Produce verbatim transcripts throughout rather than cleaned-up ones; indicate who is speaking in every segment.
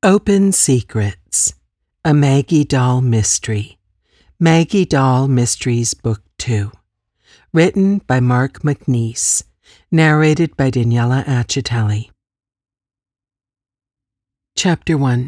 Speaker 1: Open Secrets, a Maggie Dahl Mystery. Maggie Dahl Mysteries Book two. Written by Mark McNeese. Narrated by Daniela Accitelli. Chapter one.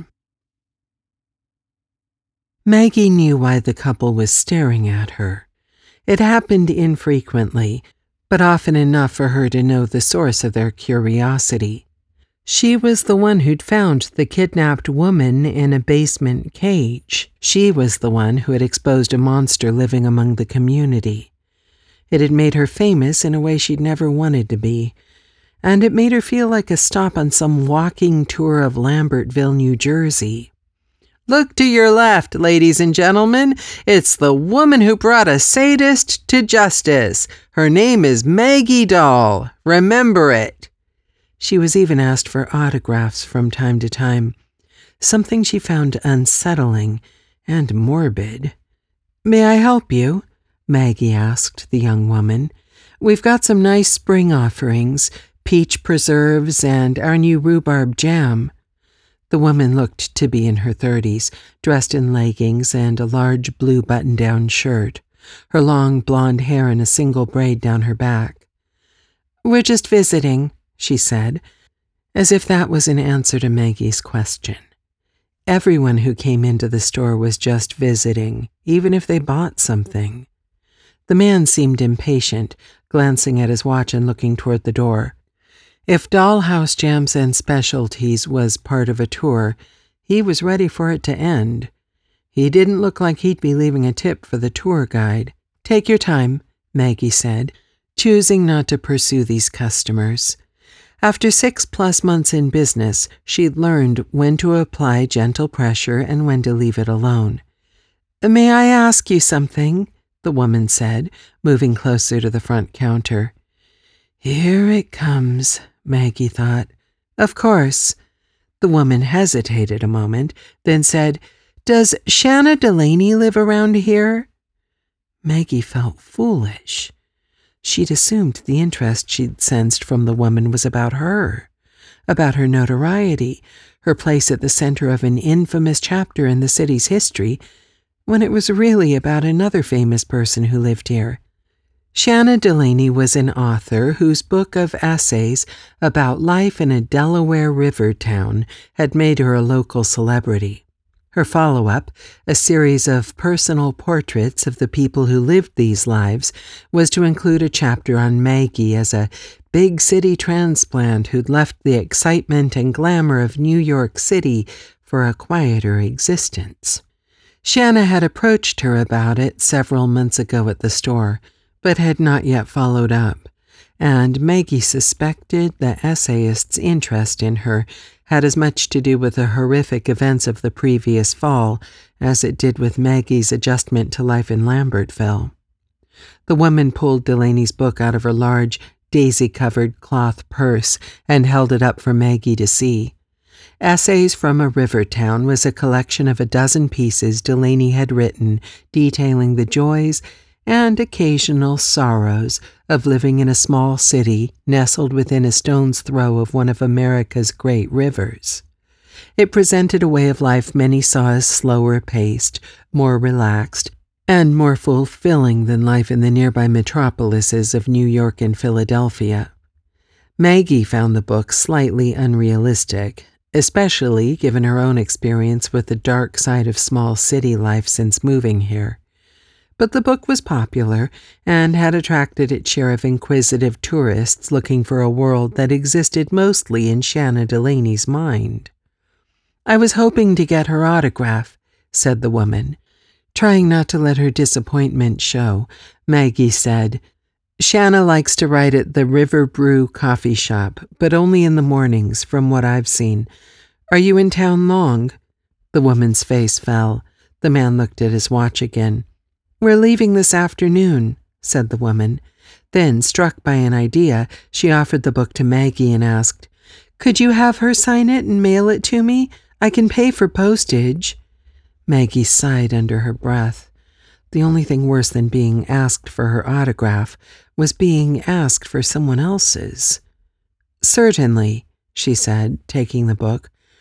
Speaker 1: Maggie knew why the couple was staring at her. It happened infrequently, but often enough for her to know the source of their curiosity. She was the one who'd found the kidnapped woman in a basement cage. She was the one who had exposed a monster living among the community. It had made her famous in a way she'd never wanted to be, and it made her feel like a stop on some walking tour of Lambertville, New Jersey. Look to your left, ladies and gentlemen. It's the woman who brought a sadist to justice. Her name is Maggie Dahl. Remember it. She was even asked for autographs from time to time, something she found unsettling and morbid. "May I help you?" Maggie asked the young woman. "We've got some nice spring offerings, peach preserves and our new rhubarb jam." The woman looked to be in her thirties, dressed in leggings and a large blue button-down shirt, her long blonde hair in a single braid down her back. "We're just visiting," she said, as if that was an answer to Maggie's question. Everyone who came into the store was just visiting, even if they bought something. The man seemed impatient, glancing at his watch and looking toward the door. If Dollhouse Jams and Specialties was part of a tour, he was ready for it to end. He didn't look like he'd be leaving a tip for the tour guide. "Take your time," Maggie said, choosing not to pursue these customers. After six-plus months in business, she'd learned when to apply gentle pressure and when to leave it alone. "May I ask you something?" the woman said, moving closer to the front counter. Here it comes, Maggie thought. "Of course." The woman hesitated a moment, then said, "Does Shanna Delaney live around here?" Maggie felt foolish. She'd assumed the interest she'd sensed from the woman was about her, about her notoriety, her place at the center of an infamous chapter in the city's history, when it was really about another famous person who lived here. Shanna Delaney was an author whose book of essays about life in a Delaware river town had made her a local celebrity. Her follow-up, a series of personal portraits of the people who lived these lives, was to include a chapter on Maggie as a big city transplant who'd left the excitement and glamour of New York City for a quieter existence. Shanna had approached her about it several months ago at the store, but had not yet followed up, and Maggie suspected the essayist's interest in her had as much to do with the horrific events of the previous fall as it did with Maggie's adjustment to life in Lambertville. The woman pulled Delaney's book out of her large, daisy-covered cloth purse and held it up for Maggie to see. Essays from a River Town was a collection of a dozen pieces Delaney had written detailing the joys and occasional sorrows of living in a small city nestled within a stone's throw of one of America's great rivers. It presented a way of life many saw as slower paced, more relaxed, and more fulfilling than life in the nearby metropolises of New York and Philadelphia. Maggie found the book slightly unrealistic, especially given her own experience with the dark side of small city life since moving here. But the book was popular and had attracted its share of inquisitive tourists looking for a world that existed mostly in Shanna Delaney's mind. "I was hoping to get her autograph," said the woman. Trying not to let her disappointment show, Maggie said, "Shanna likes to write at the River Brew coffee shop, but only in the mornings, from what I've seen. Are you in town long?" The woman's face fell. The man looked at his watch again. "We're leaving this afternoon," said the woman. Then, struck by an idea, she offered the book to Maggie and asked, "Could you have her sign it and mail it to me? I can pay for postage." Maggie sighed under her breath. The only thing worse than being asked for her autograph was being asked for someone else's. "Certainly," she said, taking the book.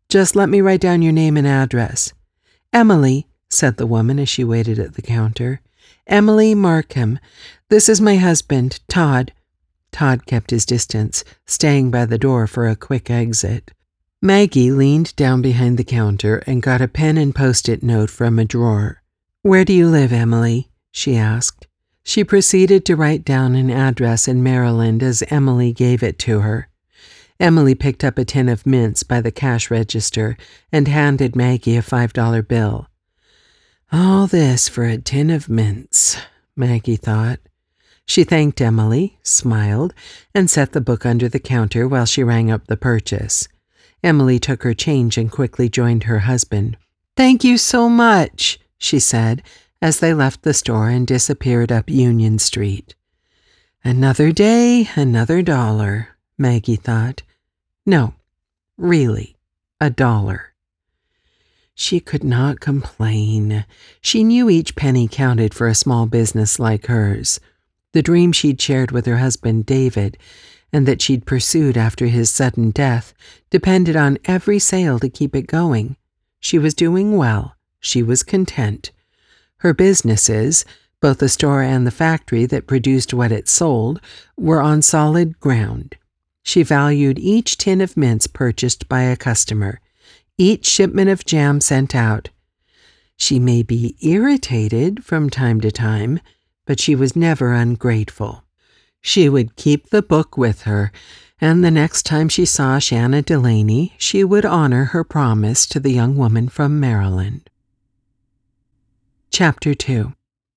Speaker 1: Just let me write down your name and address." "Emily," said the woman as she waited at the counter. "Emily Markham. This is my husband, Todd." Todd kept his distance, staying by the door for a quick exit. Maggie leaned down behind the counter and got a pen and post-it note from a drawer. "Where do you live, Emily?" she asked. She proceeded to write down an address in Maryland as Emily gave it to her. Emily picked up a tin of mints by the cash register and handed Maggie a five dollar bill. All this for a tin of mints, Maggie thought. She thanked Emily, smiled, and set the book under the counter while she rang up the purchase. Emily took her change and quickly joined her husband. "Thank you so much," she said, as they left the store and disappeared up Union Street. Another day, another dollar, Maggie thought. No, really, a dollar. She could not complain. She knew each penny counted for a small business like hers. The dream she'd shared with her husband, David, and that she'd pursued after his sudden death, depended on every sale to keep it going. She was doing well. She was content. Her businesses, both the store and the factory that produced what it sold, were on solid ground. She valued each tin of mints purchased by a customer, each shipment of jam sent out. She may be irritated from time to time, but she was never ungrateful. She would keep the book with her, and the next time she saw Shanna Delaney, she would honor her promise to the young woman from Maryland. Chapter two.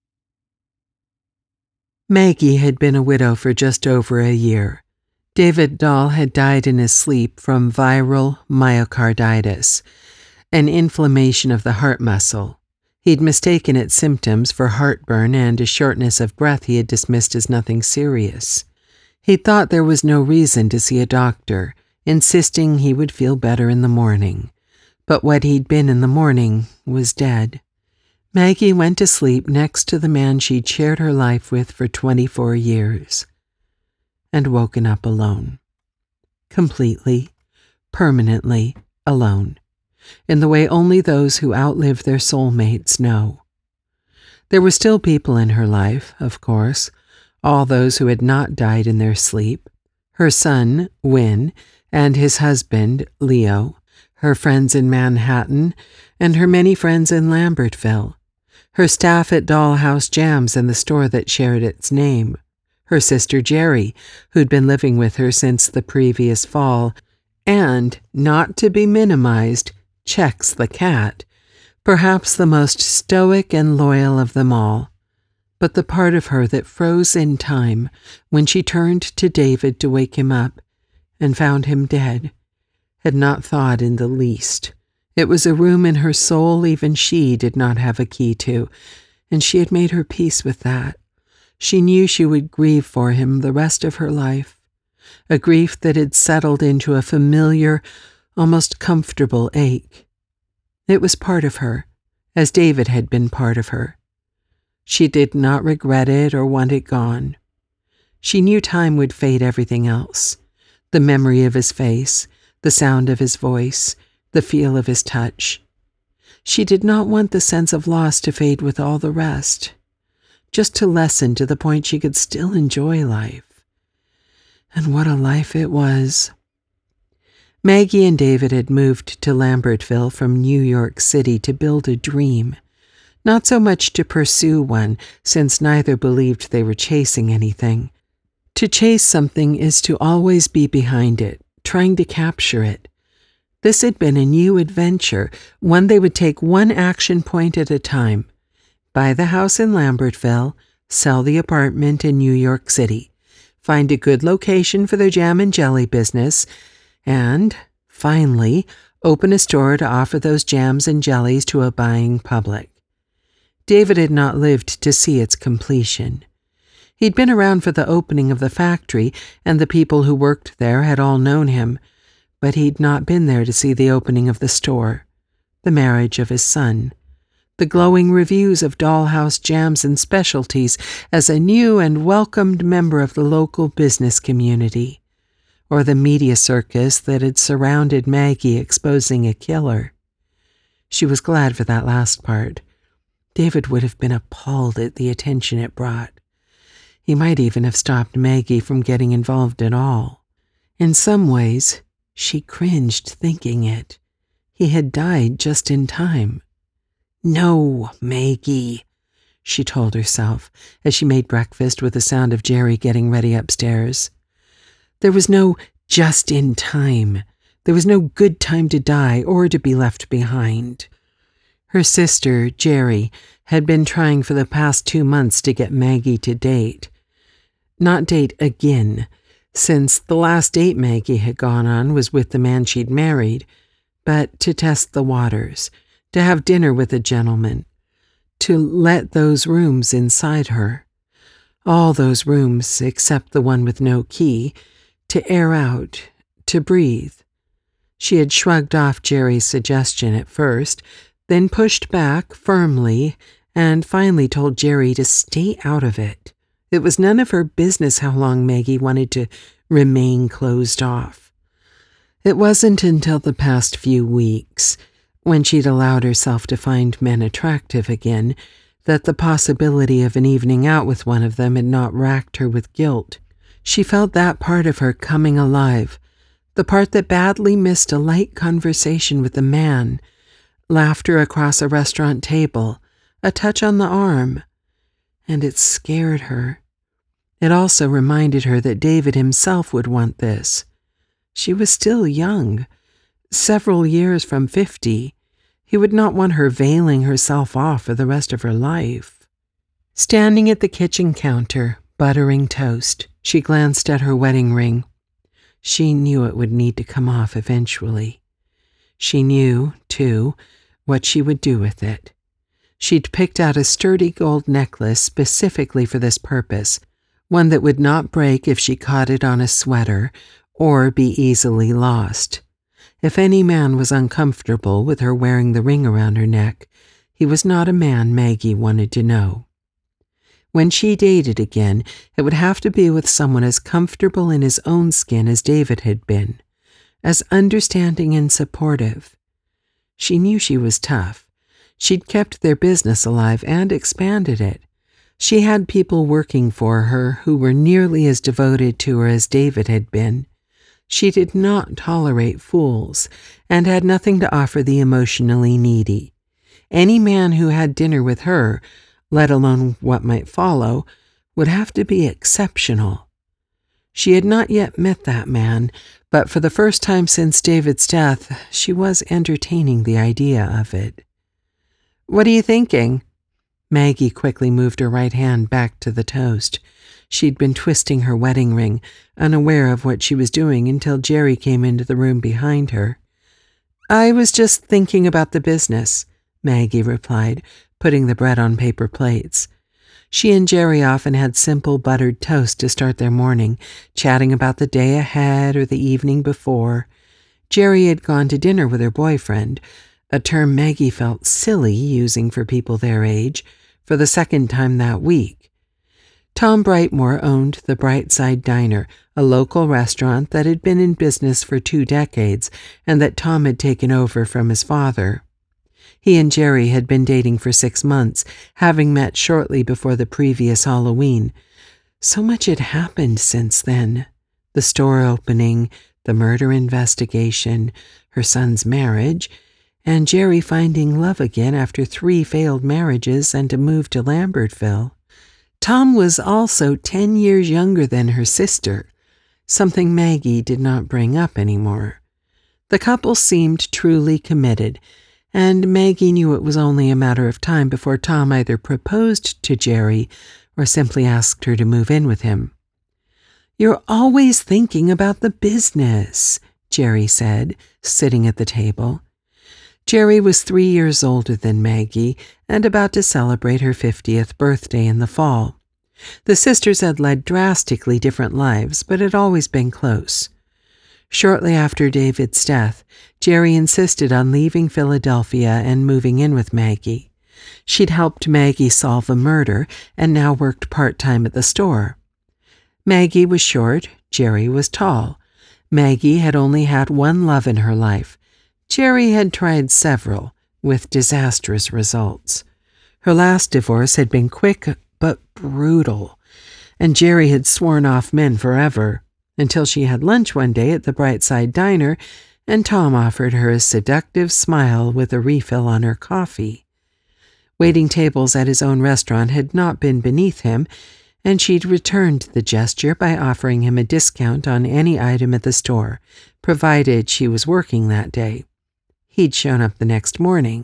Speaker 1: Maggie had been a widow for just over a year. David Dahl had died in his sleep from viral myocarditis, an inflammation of the heart muscle. He'd mistaken its symptoms for heartburn and a shortness of breath he had dismissed as nothing serious. He thought there was no reason to see a doctor, insisting he would feel better in the morning. But what he'd been in the morning was dead. Maggie went to sleep next to the man she'd shared her life with for twenty-four years, and woken up alone. Completely, permanently alone, in the way only those who outlive their soulmates know. There were still people in her life, of course, all those who had not died in their sleep, her son, Win, and his husband, Leo, her friends in Manhattan, and her many friends in Lambertville, her staff at Dollhouse Jams and the store that shared its name, her sister Jerry, who'd been living with her since the previous fall, and, not to be minimized, Chex the cat, perhaps the most stoic and loyal of them all, but the part of her that froze in time when she turned to David to wake him up and found him dead, had not thawed in the least. It was a room in her soul even she did not have a key to, and she had made her peace with that. She knew she would grieve for him the rest of her life, a grief that had settled into a familiar, almost comfortable ache. It was part of her, as David had been part of her. She did not regret it or want it gone. She knew time would fade everything else, the memory of his face, the sound of his voice, the feel of his touch. She did not want the sense of loss to fade with all the rest, just to lessen to the point she could still enjoy life. And what a life it was. Maggie and David had moved to Lambertville from New York City to build a dream, not so much to pursue one, since neither believed they were chasing anything. To chase something is to always be behind it, trying to capture it. This had been a new adventure, one they would take one action point at a time. Buy the house in Lambertville, sell the apartment in New York City, find a good location for their jam and jelly business, and, finally, open a store to offer those jams and jellies to a buying public. David had not lived to see its completion. He'd been around for the opening of the factory, and the people who worked there had all known him, but he'd not been there to see the opening of the store, the marriage of his son, the glowing reviews of Dollhouse Jams and Specialties as a new and welcomed member of the local business community, or the media circus that had surrounded Maggie exposing a killer. She was glad for that last part. David would have been appalled at the attention it brought. He might even have stopped Maggie from getting involved at all. In some ways, she cringed thinking it. He had died just in time. "No, Maggie," she told herself as she made breakfast with the sound of Jerry getting ready upstairs. There was no just in time. There was no good time to die or to be left behind. Her sister, Jerry, had been trying for the past two months to get Maggie to date. Not date again, since the last date Maggie had gone on was with the man she'd married, but to test the waters, to have dinner with a gentleman, to let those rooms inside her, all those rooms except the one with no key, to air out, to breathe. She had shrugged off Jerry's suggestion at first, then pushed back firmly, and finally told Jerry to stay out of it. It was none of her business how long Maggie wanted to remain closed off. It wasn't until the past few weeks, when she'd allowed herself to find men attractive again, that the possibility of an evening out with one of them had not racked her with guilt. She felt that part of her coming alive, the part that badly missed a light conversation with a man, laughter across a restaurant table, a touch on the arm, and it scared her. It also reminded her that David himself would want this. She was still young, several years from fifty. He would not want her veiling herself off for the rest of her life. Standing at the kitchen counter, buttering toast, she glanced at her wedding ring. She knew it would need to come off eventually. She knew, too, what she would do with it. She'd picked out a sturdy gold necklace specifically for this purpose, one that would not break if she caught it on a sweater or be easily lost. If any man was uncomfortable with her wearing the ring around her neck, he was not a man Maggie wanted to know. When she dated again, it would have to be with someone as comfortable in his own skin as David had been, as understanding and supportive. She knew she was tough. She'd kept their business alive and expanded it. She had people working for her who were nearly as devoted to her as David had been. She did not tolerate fools and had nothing to offer the emotionally needy. Any man who had dinner with her, let alone what might follow, would have to be exceptional. She had not yet met that man, but for the first time since David's death, she was entertaining the idea of it. "What are you thinking?" Maggie quickly moved her right hand back to the toast. She'd been twisting her wedding ring, unaware of what she was doing until Jerry came into the room behind her. "I was just thinking about the business," Maggie replied, putting the bread on paper plates. She and Jerry often had simple buttered toast to start their morning, chatting about the day ahead or the evening before. Jerry had gone to dinner with her boyfriend, a term Maggie felt silly using for people their age, for the second time that week. Tom Brightmore owned the Brightside Diner, a local restaurant that had been in business for two decades and that Tom had taken over from his father. He and Jerry had been dating for six months, having met shortly before the previous Halloween. So much had happened since then. The store opening, the murder investigation, her son's marriage, and Jerry finding love again after three failed marriages and a move to Lambertville. Tom was also ten years younger than her sister, something Maggie did not bring up anymore. The couple seemed truly committed, and Maggie knew it was only a matter of time before Tom either proposed to Jerry or simply asked her to move in with him. "You're always thinking about the business," Jerry said, sitting at the table. Jerry was three years older than Maggie and about to celebrate her fiftieth birthday in the fall. The sisters had led drastically different lives, but had always been close. Shortly after David's death, Jerry insisted on leaving Philadelphia and moving in with Maggie. She'd helped Maggie solve a murder and now worked part-time at the store. Maggie was short, Jerry was tall. Maggie had only had one love in her life. Jerry had tried several, with disastrous results. Her last divorce had been quick but brutal, and Jerry had sworn off men forever, until she had lunch one day at the Brightside Diner, and Tom offered her a seductive smile with a refill on her coffee. Waiting tables at his own restaurant had not been beneath him, and she'd returned the gesture by offering him a discount on any item at the store, provided she was working that day. He'd shown up the next morning.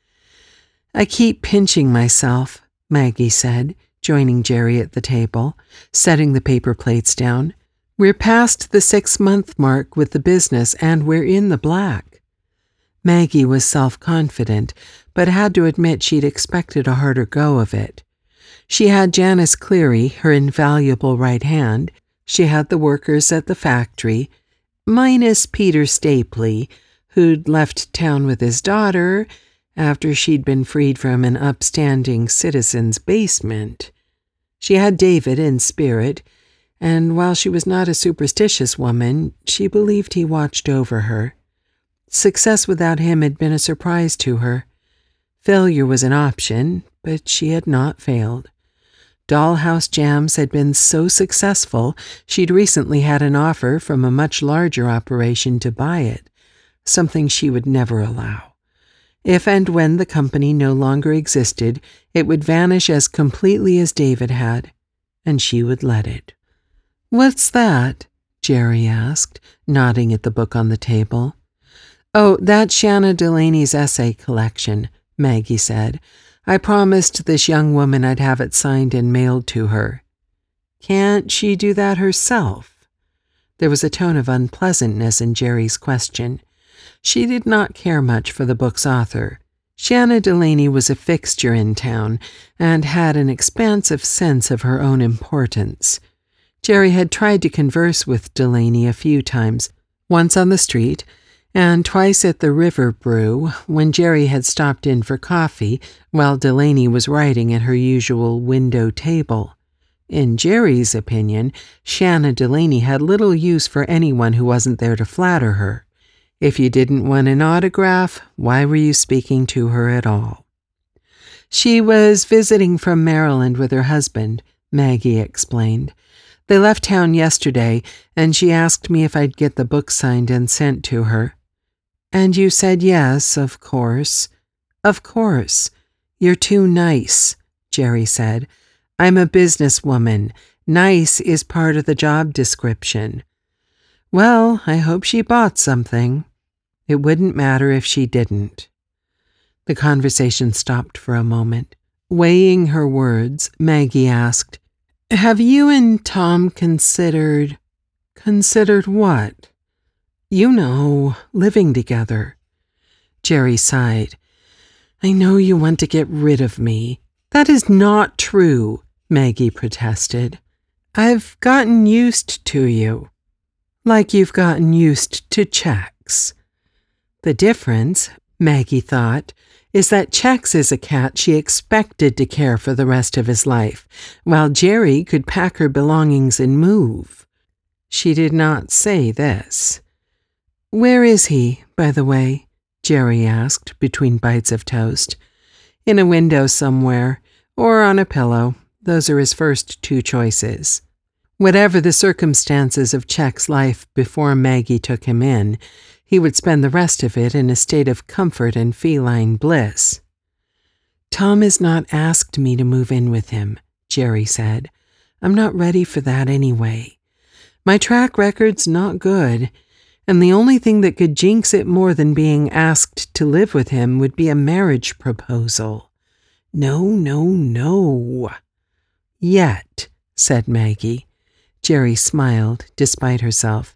Speaker 1: "I keep pinching myself," Maggie said, joining Jerry at the table, setting the paper plates down. "We're past the six-month mark with the business, and we're in the black." Maggie was self-confident, but had to admit she'd expected a harder go of it. She had Janice Cleary, her invaluable right hand. She had the workers at the factory, minus Peter Stapley, who'd left town with his daughter after she'd been freed from an upstanding citizen's basement. She had David in spirit, and while she was not a superstitious woman, she believed he watched over her. Success without him had been a surprise to her. Failure was an option, but she had not failed. Dollhouse Jams had been so successful, she'd recently had an offer from a much larger operation to buy it, something she would never allow. If and when the company no longer existed, it would vanish as completely as David had, and she would let it. "What's that?" Jerry asked, nodding at the book on the table. "Oh, that's Shanna Delaney's essay collection," Maggie said. "I promised this young woman I'd have it signed and mailed to her." "Can't she do that herself?" There was a tone of unpleasantness in Jerry's question. She did not care much for the book's author. Shanna Delaney was a fixture in town and had an expansive sense of her own importance. Jerry had tried to converse with Delaney a few times, once on the street, and twice at the River Brew when Jerry had stopped in for coffee while Delaney was writing at her usual window table. In Jerry's opinion, Shanna Delaney had little use for anyone who wasn't there to flatter her. If you didn't want an autograph, why were you speaking to her at all? "She was visiting from Maryland with her husband," Maggie explained. "They left town yesterday, and she asked me if I'd get the book signed and sent to her." "And you said yes, of course." "Of course. You're too nice," Jerry said. "I'm a businesswoman. Nice is part of the job description." "Well, I hope she bought something." "It wouldn't matter if she didn't." The conversation stopped for a moment. Weighing her words, Maggie asked, "Have you and Tom considered—" "Considered what?" "You know, living together." Jerry sighed. "I know you want to get rid of me." "That is not true," Maggie protested. "I've gotten used to you." "Like you've gotten used to Chex." The difference, Maggie thought, is that Chex is a cat she expected to care for the rest of his life, while Jerry could pack her belongings and move. She did not say this. "Where is he, by the way?" Jerry asked between bites of toast. "In a window somewhere, or on a pillow. Those are his first two choices." Whatever the circumstances of Check's life before Maggie took him in, he would spend the rest of it in a state of comfort and feline bliss. "Tom has not asked me to move in with him," Jerry said. "I'm not ready for that anyway. My track record's not good, and the only thing that could jinx it more than being asked to live with him would be a marriage proposal. No, no, no." "Yet," said Maggie. Jerry smiled, despite herself.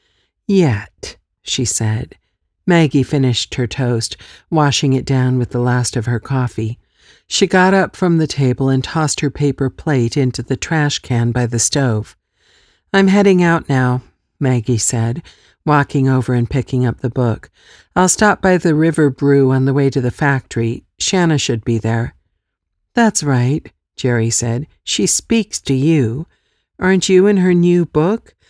Speaker 1: "Yet," she said. Maggie finished her toast, washing it down with the last of her coffee. She got up from the table and tossed her paper plate into the trash can by the stove. "I'm heading out now," Maggie said, walking over and picking up the book. "I'll stop by the River Brew on the way to the factory. Shanna should be there." "That's right," Jerry said. "She speaks to you. Aren't you in her new book?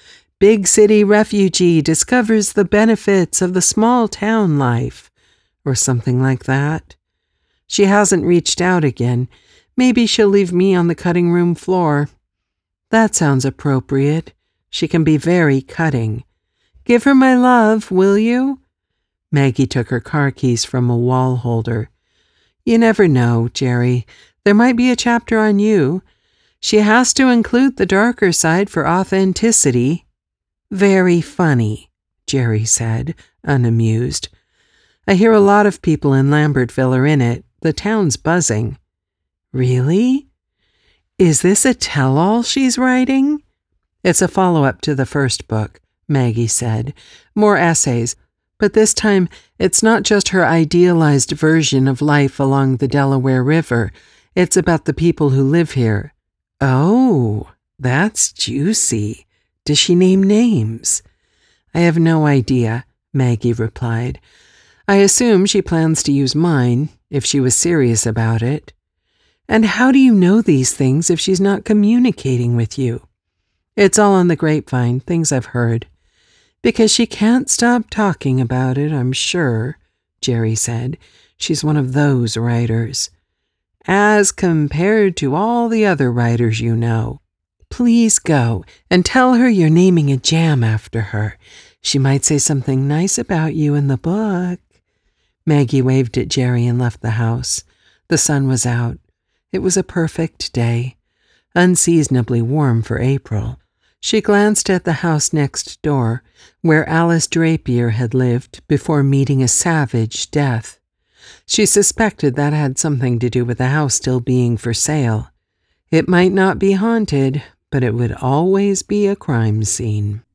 Speaker 1: big city refugee discovers the benefits of the small town life, or something like that. She hasn't reached out again. Maybe she'll leave me on the cutting room floor. That sounds appropriate. She can be very cutting. Give her my love, will you? Maggie took her car keys from a wall holder. You never know, Jerry. There might be a chapter on you. She has to include the darker side for authenticity. Very funny, Jerry said, unamused. I hear a lot of people in Lambertville are in it. The town's buzzing. Really? Is this a tell-all she's writing? It's a follow-up to the first book, Maggie said. More essays, but this time it's not just her idealized version of life along the Delaware River. It's about the people who live here. Oh, that's juicy. Does she name names? I have no idea, Maggie replied. I assume she plans to use mine, if she was serious about it. And how do you know these things if she's not communicating with you? It's all on the grapevine, things I've heard. Because she can't stop talking about it, I'm sure, Jerry said. She's one of those writers. As compared to all the other writers you know. Please go and tell her you're naming a jam after her. She might say something nice about you in the book. Maggie waved at Jerry and left the house. The sun was out. It was a perfect day, unseasonably warm for April. She glanced at the house next door, where Alice Drapier had lived before meeting a savage death. She suspected that had something to do with the house still being for sale. It might not be haunted, but it would always be a crime scene.